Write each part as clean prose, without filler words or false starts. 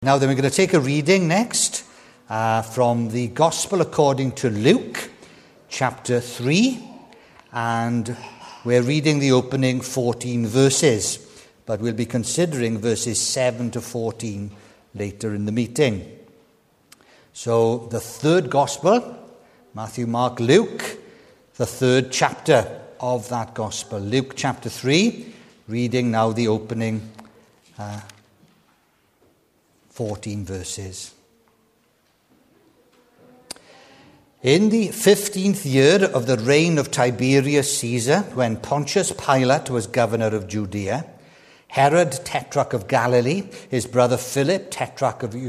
Now then, we're going to take a reading next from the Gospel according to Luke, chapter 3, and we're reading the opening 14 verses, but we'll be considering verses 7 to 14 later in the meeting. So the third Gospel, Matthew, Mark, Luke, the third chapter of that Gospel. Luke chapter 3, reading now the opening 14 verses. In the 15th year of the reign of Tiberius Caesar, when Pontius Pilate was governor of Judea, Herod, tetrarch of Galilee, his brother Philip, tetrarch of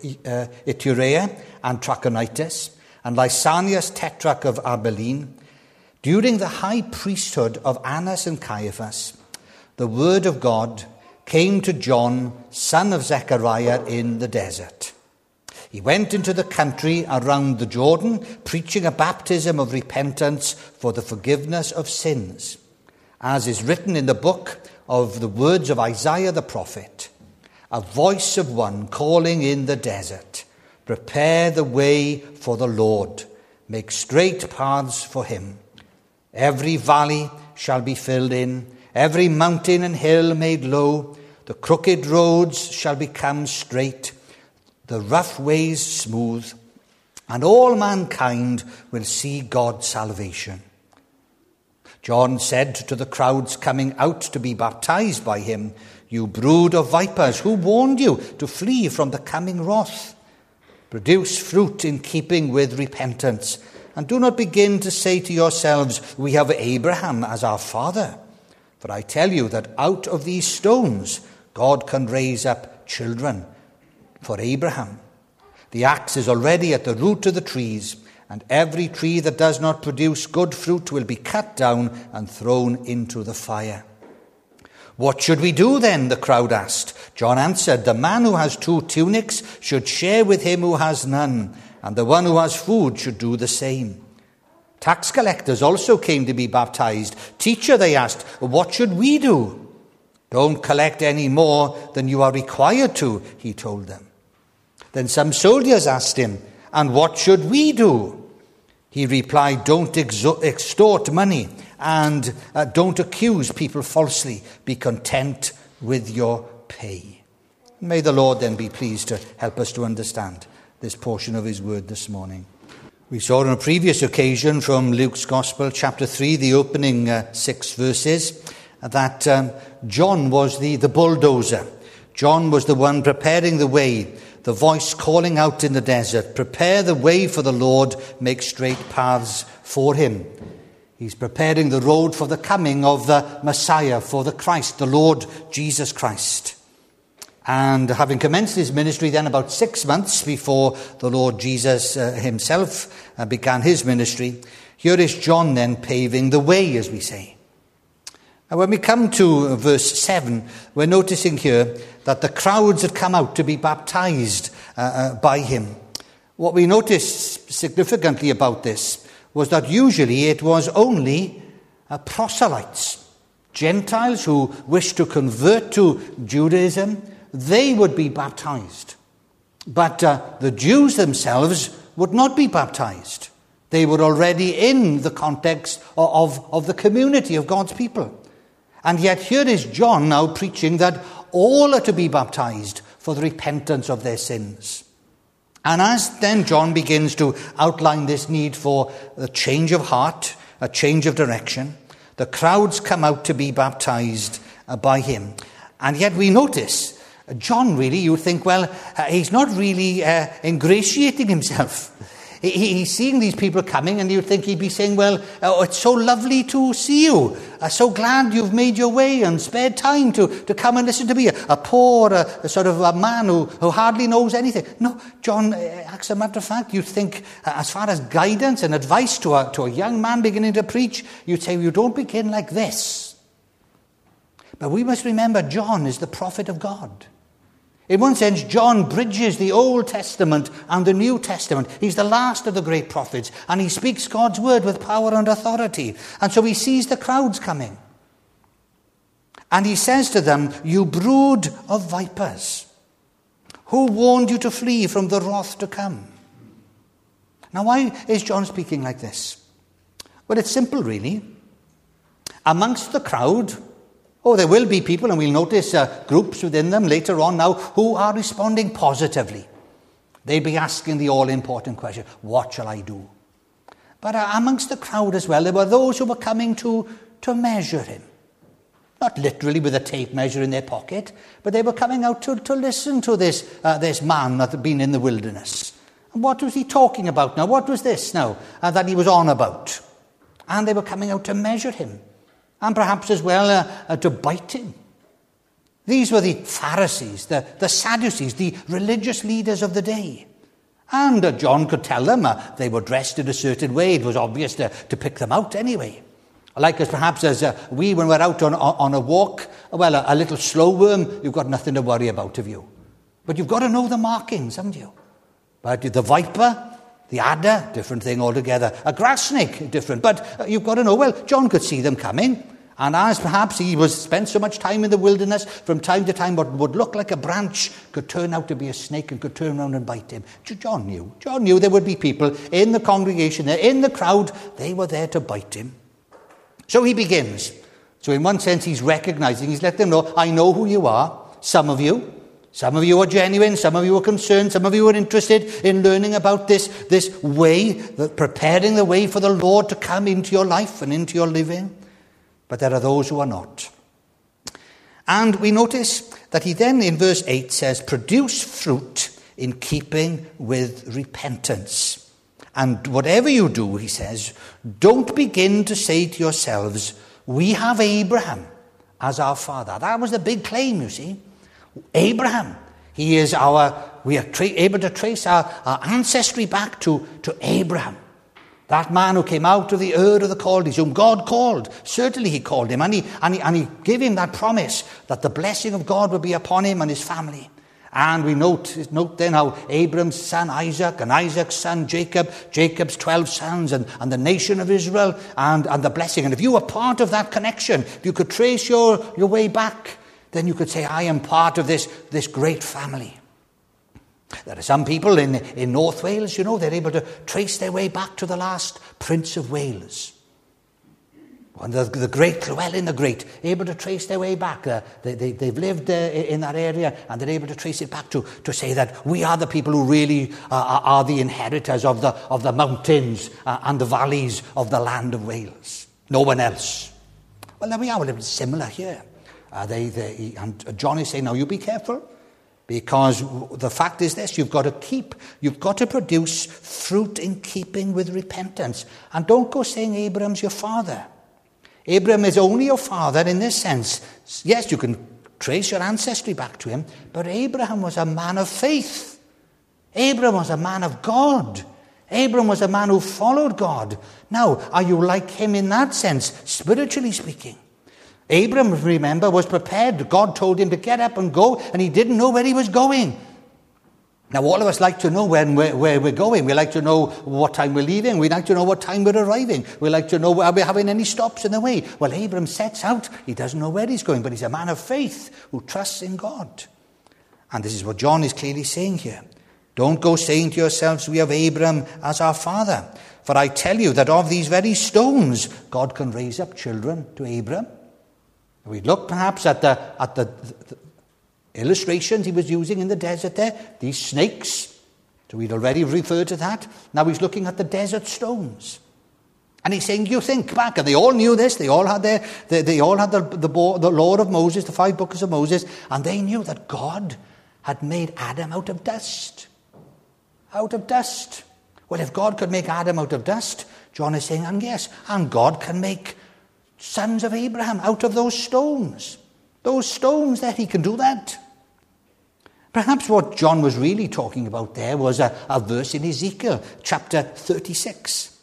Iturea and Trachonitis, and Lysanias, tetrarch of Abilene, during the high priesthood of Annas and Caiaphas, the word of God came to John, son of Zechariah, in the desert. He went into the country around the Jordan, preaching a baptism of repentance for the forgiveness of sins, as is written in the book of the words of Isaiah the prophet, a voice of one calling in the desert, prepare the way for the Lord, make straight paths for him. Every valley shall be filled in, every mountain and hill made low, the crooked roads shall become straight, the rough ways smooth, and all mankind will see God's salvation. John said to the crowds coming out to be baptized by him, you brood of vipers, who warned you to flee from the coming wrath? Produce fruit in keeping with repentance, and do not begin to say to yourselves, we have Abraham as our father. For I tell you that out of these stones God can raise up children for Abraham. The axe is already at the root of the trees, and every tree that does not produce good fruit will be cut down and thrown into the fire. What should we do then? The crowd asked. John answered, the man who has 2 tunics should share with him who has none, and the one who has food should do the same. Tax collectors also came to be baptized. Teacher, they asked, what should we do? Don't collect any more than you are required to, he told them. Then some soldiers asked him, and what should we do? He replied, don't extort money, and don't accuse people falsely. Be content with your pay. May the Lord then be pleased to help us to understand this portion of his word this morning. We saw on a previous occasion from Luke's Gospel, chapter 3, the opening 6 verses, that John was the bulldozer. John was the one preparing the way, the voice calling out in the desert, prepare the way for the Lord, make straight paths for him. He's preparing the road for the coming of the Messiah, for the Christ, the Lord Jesus Christ. And having commenced his ministry then about 6 months before the Lord Jesus himself began his ministry, here is John then paving the way, as we say. And when we come to verse 7, we're noticing here that the crowds had come out to be baptized by him. What we notice significantly about this was that usually it was only proselytes, Gentiles who wished to convert to Judaism. They would be baptized. But the Jews themselves would not be baptized. They were already in the context of the community of God's people. And yet here is John now preaching that all are to be baptized for the repentance of their sins. And as then John begins to outline this need for a change of heart, a change of direction, the crowds come out to be baptized by him. And yet we notice John really, you think, well, he's not really ingratiating himself. He's seeing these people coming, and you'd think he'd be saying, well, it's so lovely to see you. So glad you've made your way and spared time to come and listen to me. A poor, sort of a man who hardly knows anything. No, John, as a matter of fact, you'd think, as far as guidance and advice to a young man beginning to preach, you'd say, you don't begin like this. But we must remember, John is the prophet of God. In one sense, John bridges the Old Testament and the New Testament. He's the last of the great prophets, and he speaks God's word with power and authority. And so he sees the crowds coming. And he says to them, you brood of vipers. Who warned you to flee from the wrath to come? Now, why is John speaking like this? Well, it's simple, really. Amongst the crowd, there will be people, and we'll notice groups within them later on now, who are responding positively. They'll be asking the all-important question, what shall I do? But amongst the crowd as well, there were those who were coming to measure him. Not literally with a tape measure in their pocket, but they were coming out to listen to this man that had been in the wilderness. And what was he talking about now? What was this now that he was on about? And they were coming out to measure him, and perhaps as well to bite him. These were the Pharisees, the Sadducees, the religious leaders of the day. And John could tell them they were dressed in a certain way. It was obvious to pick them out anyway. Like as perhaps as when we're out on a walk, well, a little slow worm, you've got nothing to worry about, have you? But you've got to know the markings, haven't you? But the viper, the adder, different thing altogether. A grass snake, different. But you've got to know, well, John could see them coming. And as perhaps he spent so much time in the wilderness, from time to time what would look like a branch could turn out to be a snake and could turn around and bite him. John knew. John knew there would be people in the congregation there, in the crowd, they were there to bite him. So he begins. So in one sense he's recognizing, he's let them know, I know who you are, some of you. Some of you are genuine, some of you are concerned, some of you are interested in learning about this way, preparing the way for the Lord to come into your life and into your living. But there are those who are not. And we notice that he then in verse 8 says, produce fruit in keeping with repentance. And whatever you do, he says, don't begin to say to yourselves, we have Abraham as our father. That was the big claim, you see. Abraham. We are able to trace our ancestry back to Abraham. That man who came out of the Ur of the Chaldees, whom God called. Certainly he called him. And he gave him that promise that the blessing of God would be upon him and his family. And we note then how Abram's son Isaac and Isaac's son Jacob, Jacob's 12 sons and the nation of Israel and the blessing. And if you were part of that connection, if you could trace your way back, then you could say, I am part of this great family. There are some people in North Wales, they're able to trace their way back to the last Prince of Wales. And the great Llewellyn the Great, able to trace their way back. They've lived in that area and they're able to trace it back to say that we are the people who really are the inheritors of the mountains and the valleys of the land of Wales. No one else. Well, there we are. Well, it's similar here. And John is saying, now you be careful. Because the fact is this, you've got to produce fruit in keeping with repentance. And don't go saying Abraham's your father. Abraham is only your father in this sense. Yes, you can trace your ancestry back to him, but Abraham was a man of faith. Abraham was a man of God. Abraham was a man who followed God. Now, are you like him in that sense, spiritually speaking? Abraham, remember, was prepared. God told him to get up and go, and he didn't know where he was going. Now, all of us like to know where we're going. We like to know what time we're leaving. We like to know what time we're arriving. We like to know are we having any stops in the way. Well, Abraham sets out. He doesn't know where he's going, but he's a man of faith who trusts in God. And this is what John is clearly saying here. Don't go saying to yourselves, we have Abraham as our father. For I tell you that of these very stones, God can raise up children to Abraham. We look perhaps at the illustrations he was using in the desert there, these snakes. So we'd already referred to that. Now he's looking at the desert stones. And he's saying, you think back, and they all knew this, they all had the law of Moses, the 5 books of Moses, and they knew that God had made Adam out of dust. Out of dust. Well, if God could make Adam out of dust, John is saying, and yes, and God can make sons of Abraham out of those stones. Those stones there, he can do that. Perhaps what John was really talking about there was a verse in Ezekiel chapter 36.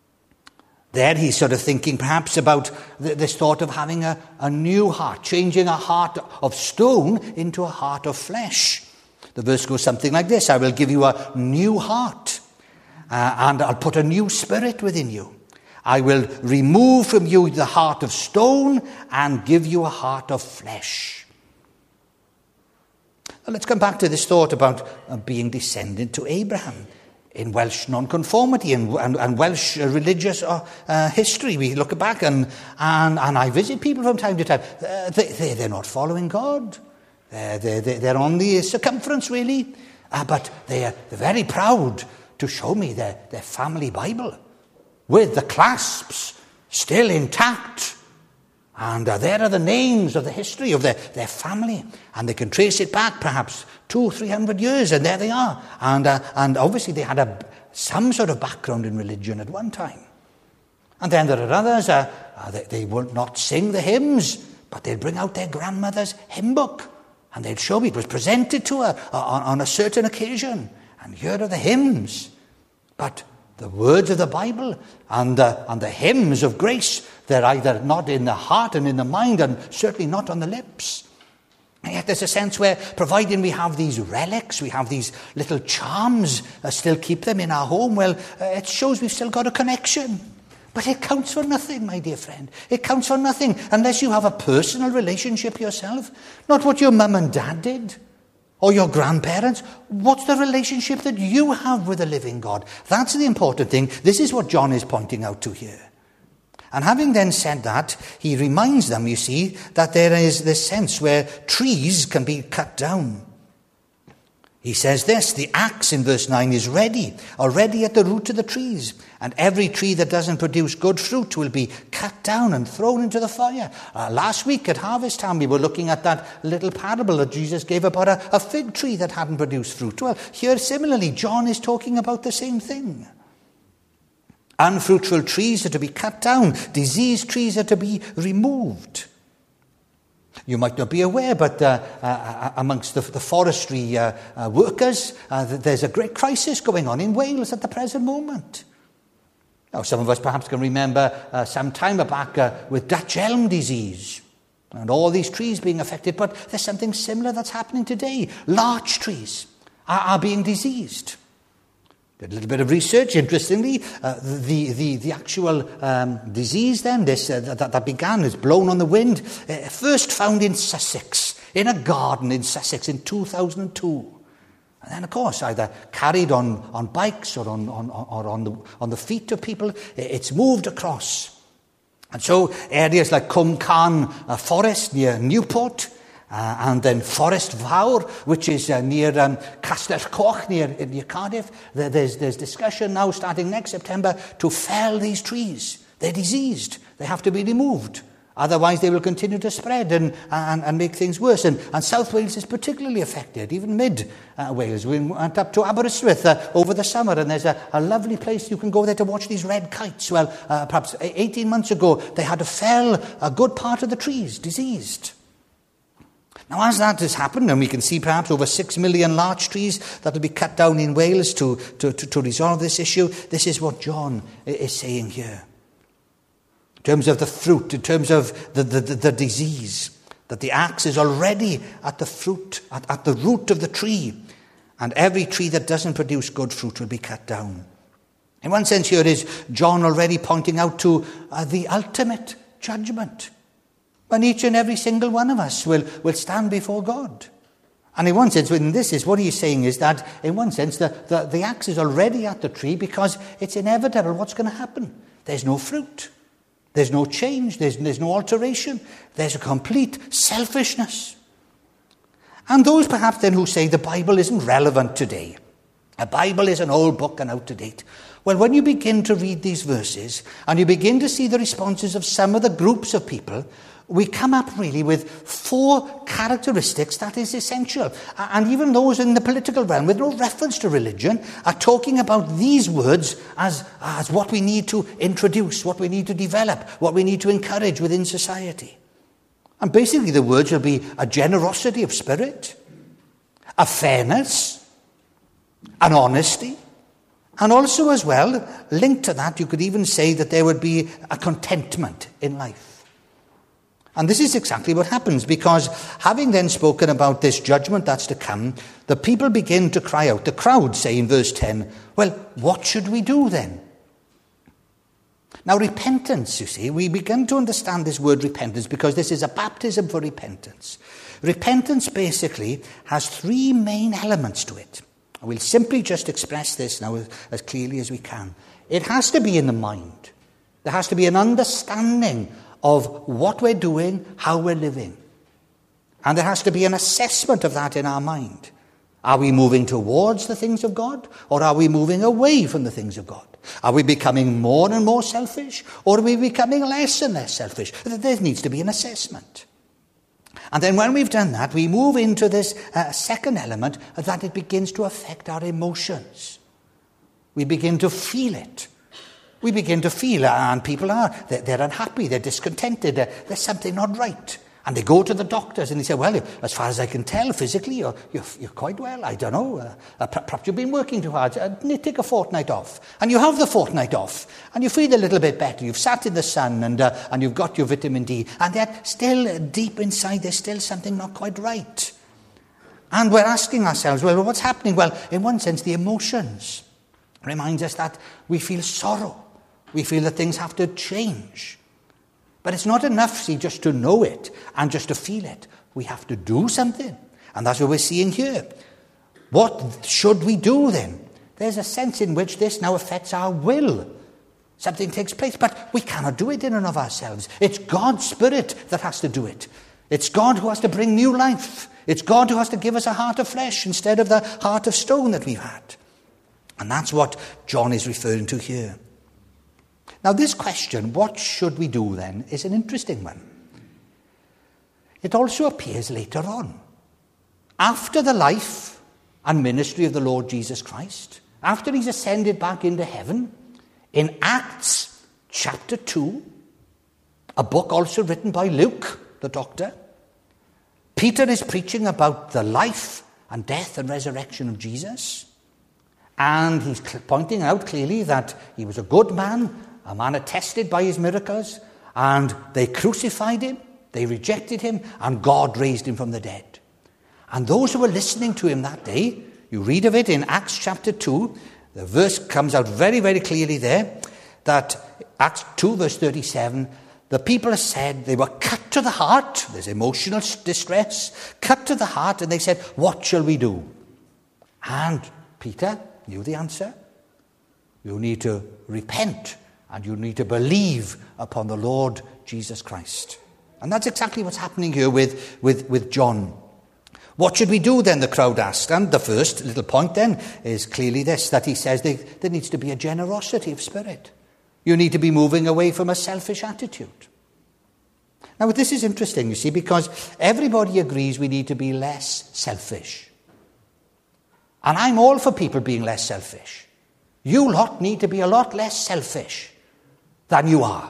There he's sort of thinking perhaps about this thought of having a new heart, changing a heart of stone into a heart of flesh. The verse goes something like this: I will give you a new heart, and I'll put a new spirit within you. I will remove from you the heart of stone and give you a heart of flesh. Well, let's come back to this thought about being descendant to Abraham. In Welsh nonconformity and Welsh religious history, we look back and I visit people from time to time. They're not following God. They're on the circumference, really. But they're very proud to show me their family Bible with the clasps still intact. And there are the names of the history of their family. And they can trace it back perhaps 200-300 years, and there they are. And obviously they had some sort of background in religion at one time. And then there are others, they will not sing the hymns, but they'll bring out their grandmother's hymn book. And they'll show me it was presented to her on a certain occasion. And here are the hymns. But the words of the Bible and the hymns of grace, they're either not in the heart and in the mind, and certainly not on the lips. And yet there's a sense where, providing we have these relics, we have these little charms, still keep them in our home, well, it shows we've still got a connection. But it counts for nothing, my dear friend. It counts for nothing unless you have a personal relationship yourself. Not what your mum and dad did, or your grandparents. What's the relationship that you have with the living God? That's the important thing. This is what John is pointing out to here. And having then said that, he reminds them, you see, that there is this sense where trees can be cut down. He says this, the axe in verse 9 is already at the root of the trees. And every tree that doesn't produce good fruit will be cut down and thrown into the fire. Last week at harvest time, we were looking at that little parable that Jesus gave about a fig tree that hadn't produced fruit. Well, here similarly, John is talking about the same thing. Unfruitful trees are to be cut down. Diseased trees are to be removed. You might not be aware, but amongst the forestry workers, there's a great crisis going on in Wales at the present moment. Now, some of us perhaps can remember some time back with Dutch elm disease and all these trees being affected, but there's something similar that's happening today. Larch trees are being diseased. Did a little bit of research, interestingly. The actual disease then, that began, is blown on the wind, first found in Sussex, in a garden in Sussex in 2002. And then, of course, either carried on bikes or on the feet of people, it's moved across. And so areas like Cwm Carn Forest near Newport, and then Forest Fawr, which is near Castell Coch, near Cardiff. There's discussion now starting next September to fell these trees. They're diseased. They have to be removed. Otherwise they will continue to spread and make things worse. And South Wales is particularly affected, even mid-Wales. We went up to Aberystwyth over the summer, and there's a lovely place you can go there to watch these red kites. Well, perhaps 18 months ago, they had to fell a good part of the trees, diseased. Now, as that has happened, and we can see perhaps over 6 million larch trees that will be cut down in Wales to resolve this issue, this is what John is saying here. In terms of the fruit, in terms of the disease, that the axe is already at the root of the tree, and every tree that doesn't produce good fruit will be cut down. In one sense, here is John already pointing out to the ultimate judgment, when each and every single one of us will stand before God. And in one sense, when this is what he's saying is that, in one sense, the axe is already at the tree because it's inevitable what's going to happen. There's no fruit. There's no change. There's no alteration. There's a complete selfishness. And those perhaps then who say the Bible isn't relevant today, a Bible is an old book and out of date. Well, when you begin to read these verses and you begin to see the responses of some of the groups of people, we come up really with 4 characteristics that is essential. And even those in the political realm, with no reference to religion, are talking about these words as what we need to introduce, what we need to develop, what we need to encourage within society. And basically the words will be a generosity of spirit, a fairness, an honesty, and also as well, linked to that, you could even say that there would be a contentment in life. And this is exactly what happens, because having then spoken about this judgment that's to come, the people begin to cry out. The crowd say in verse 10, well, what should we do then? Now, repentance, you see, we begin to understand this word repentance because this is a baptism for repentance. Repentance basically has three main elements to it. We'll simply just express this now as clearly as we can. It has to be in the mind. There has to be an understanding of what we're doing, how we're living. And there has to be an assessment of that in our mind. Are we moving towards the things of God, or are we moving away from the things of God? Are we becoming more and more selfish, or are we becoming less and less selfish? There needs to be an assessment. And then when we've done that, we move into this second element, that it begins to affect our emotions. We begin to feel it. We begin to feel, and people they're unhappy, they're discontented, there's something not right. And they go to the doctors and they say, well, as far as I can tell, physically, you're quite well. I don't know. Perhaps you've been working too hard. Take a fortnight off. And you have the fortnight off. And you feel a little bit better. You've sat in the sun and you've got your vitamin D. And yet, still deep inside, there's still something not quite right. And we're asking ourselves, well, what's happening? Well, in one sense, the emotions reminds us that we feel sorrow. We feel that things have to change. But it's not enough, see, just to know it and just to feel it. We have to do something. And that's what we're seeing here. What should we do then? There's a sense in which this now affects our will. Something takes place, but we cannot do it in and of ourselves. It's God's Spirit that has to do it. It's God who has to bring new life. It's God who has to give us a heart of flesh instead of the heart of stone that we've had. And that's what John is referring to here. Now, this question, what should we do then, is an interesting one. It also appears later on. After the life and ministry of the Lord Jesus Christ, after he's ascended back into heaven, in Acts chapter 2, a book also written by Luke, the doctor, Peter is preaching about the life and death and resurrection of Jesus. And he's pointing out clearly that he was a good man, a man attested by his miracles, and they crucified him, they rejected him, and God raised him from the dead. And those who were listening to him that day, you read of it in Acts chapter 2, the verse comes out very, very clearly there, that Acts 2 verse 37, the people said, they were cut to the heart, there's emotional distress, cut to the heart, and they said, what shall we do? And Peter knew the answer. You need to repent. And you need to believe upon the Lord Jesus Christ. And that's exactly what's happening here with John. What should we do then, the crowd asked. And the first little point then is clearly this, that he says there needs to be a generosity of spirit. You need to be moving away from a selfish attitude. Now, this is interesting, you see, because everybody agrees we need to be less selfish. And I'm all for people being less selfish. You lot need to be a lot less selfish than you are.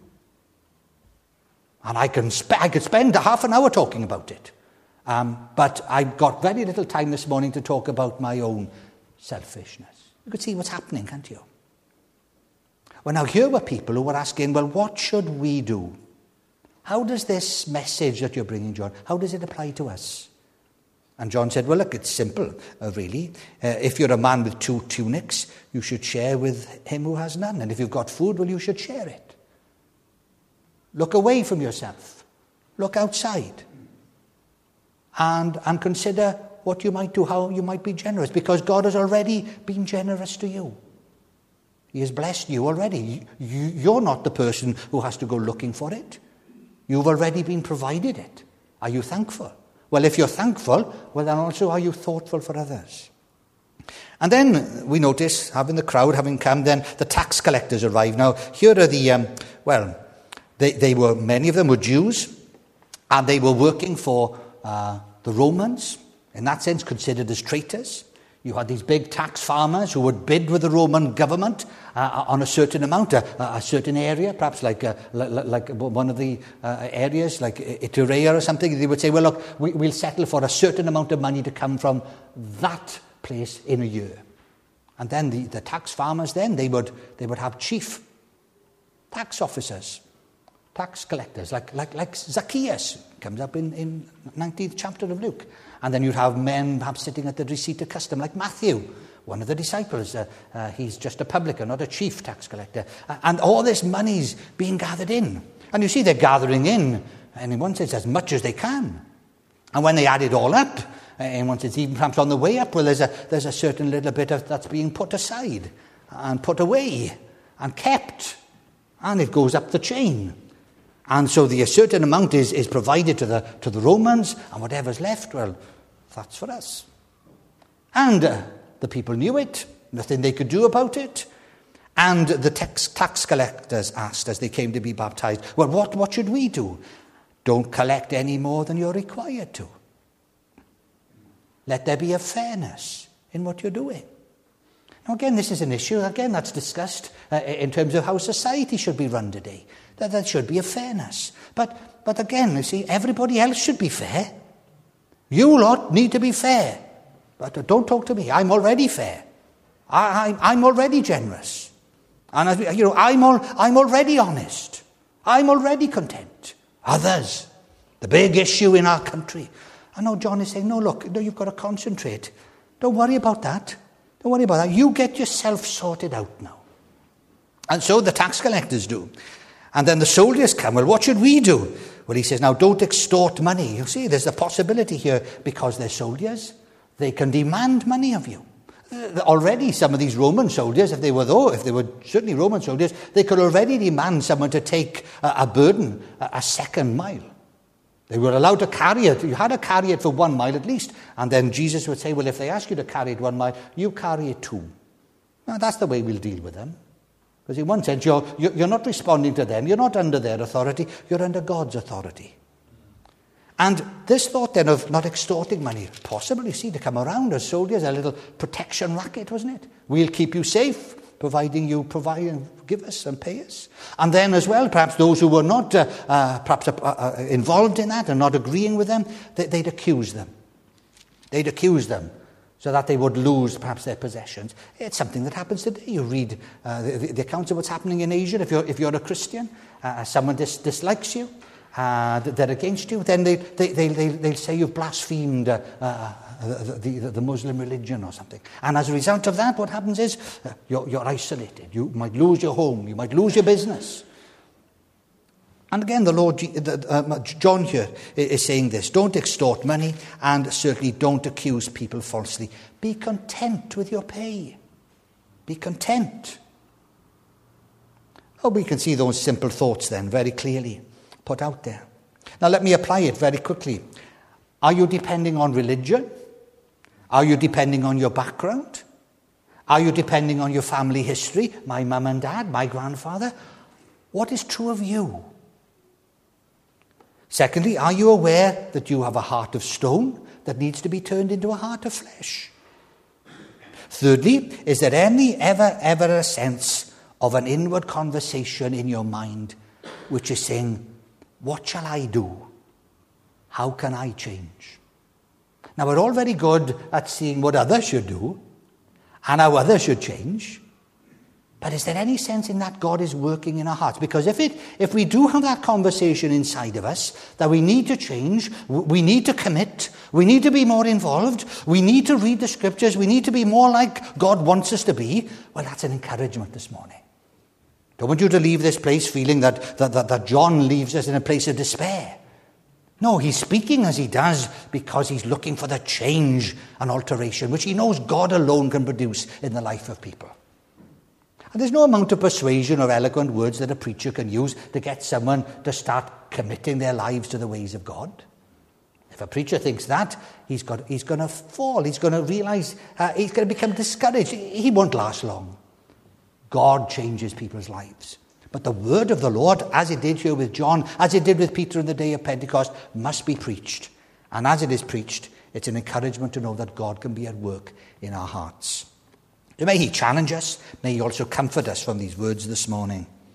And I could spend a half an hour talking about it. But I've got very little time this morning to talk about my own selfishness. You could see what's happening, can't you? Well, now here were people who were asking, well, what should we do? How does this message that you're bringing, John, how does it apply to us? And John said, well, look, it's simple, really. If you're a man with 2 tunics, you should share with him who has none. And if you've got food, well, you should share it. Look away from yourself. Look outside. And consider what you might do, how you might be generous. Because God has already been generous to you. He has blessed you already. You're not the person who has to go looking for it. You've already been provided it. Are you thankful? Well, if you're thankful, well, then also are you thoughtful for others? And then we notice, having the crowd having come, then the tax collectors arrive. Now, here are the, many of them were Jews, and they were working for the Romans, in that sense considered as traitors. You had these big tax farmers who would bid with the Roman government on a certain amount, a certain area, perhaps like one of the areas, like Iturea or something. They would say, well, look, we'll settle for a certain amount of money to come from that place in a year. And then the tax farmers then, they would have chief tax officers, tax collectors, like Zacchaeus, comes up in 19th chapter of Luke. And then you'd have men perhaps sitting at the receipt of custom, like Matthew, one of the disciples. He's just a publican, not a chief tax collector. And all this money's being gathered in. And you see they're gathering in, and in one sense, as much as they can. And when they add it all up, and once it's even perhaps on the way up, well, there's a certain little bit of that's being put aside and put away and kept, and it goes up the chain. And so a certain amount is provided to the Romans, and whatever's left, well, that's for us. And the people knew it, nothing they could do about it. And the tax collectors asked as they came to be baptized, well, what should we do? Don't collect any more than you're required to. Let there be a fairness in what you're doing. Now, again, this is an issue, again, that's discussed in terms of how society should be run today. That there should be a fairness. But again, you see, everybody else should be fair. You lot need to be fair. But don't talk to me. I'm already fair. I'm already generous. And I'm already honest. I'm already content. Others, the big issue in our country. I know John is saying, no, you've got to concentrate. Don't worry about that. Don't worry about that. You get yourself sorted out now. And so the tax collectors do. And then the soldiers come. Well, what should we do? Well, he says, now don't extort money. You see, there's a possibility here because they're soldiers. They can demand money of you. Already some of these Roman soldiers, if they were certainly Roman soldiers, they could already demand someone to take a burden a second mile. They were allowed to carry it. You had to carry it for 1 mile at least. And then Jesus would say, well, if they ask you to carry it 1 mile, you carry it 2. Now, that's the way we'll deal with them. Because in one sense, you're not responding to them. You're not under their authority. You're under God's authority. And this thought then of not extorting money, possible, you see, to come around as soldiers, a little protection racket, wasn't it? We'll keep you safe, providing you provide and give us and pay us. And then as well, perhaps those who were not involved in that and not agreeing with them, they'd accuse them. They'd accuse them so that they would lose perhaps their possessions. It's something that happens today. You read the accounts of what's happening in Asia. If you're a Christian, someone dislikes you, they're against you, then they'll say you've blasphemed the Muslim religion or something. And as a result of that, what happens is you're isolated. You might lose your home. You might lose your business. And again, the Lord, John here is saying this. Don't extort money and certainly don't accuse people falsely. Be content with your pay. Be content. Oh, we can see those simple thoughts then very clearly put out there. Now let me apply it very quickly. Are you depending on religion? Are you depending on your background? Are you depending on your family history? My mum and dad, my grandfather? What is true of you? Secondly, are you aware that you have a heart of stone that needs to be turned into a heart of flesh? Thirdly, is there ever a sense of an inward conversation in your mind which is saying, what shall I do? How can I change? Now, we're all very good at seeing what others should do and how others should change. But is there any sense in that God is working in our hearts? Because if we do have that conversation inside of us, that we need to change, we need to commit, we need to be more involved, we need to read the scriptures, we need to be more like God wants us to be, well, that's an encouragement this morning. Don't want you to leave this place feeling that John leaves us in a place of despair. No, he's speaking as he does because he's looking for the change and alteration, which he knows God alone can produce in the life of people. And there's no amount of persuasion or eloquent words that a preacher can use to get someone to start committing their lives to the ways of God. If a preacher thinks that, he's going to fall. He's going to realize he's going to become discouraged. He won't last long. God changes people's lives. But the word of the Lord, as it did here with John, as it did with Peter in the day of Pentecost, must be preached. And as it is preached, it's an encouragement to know that God can be at work in our hearts. So may he challenge us. May he also comfort us from these words this morning.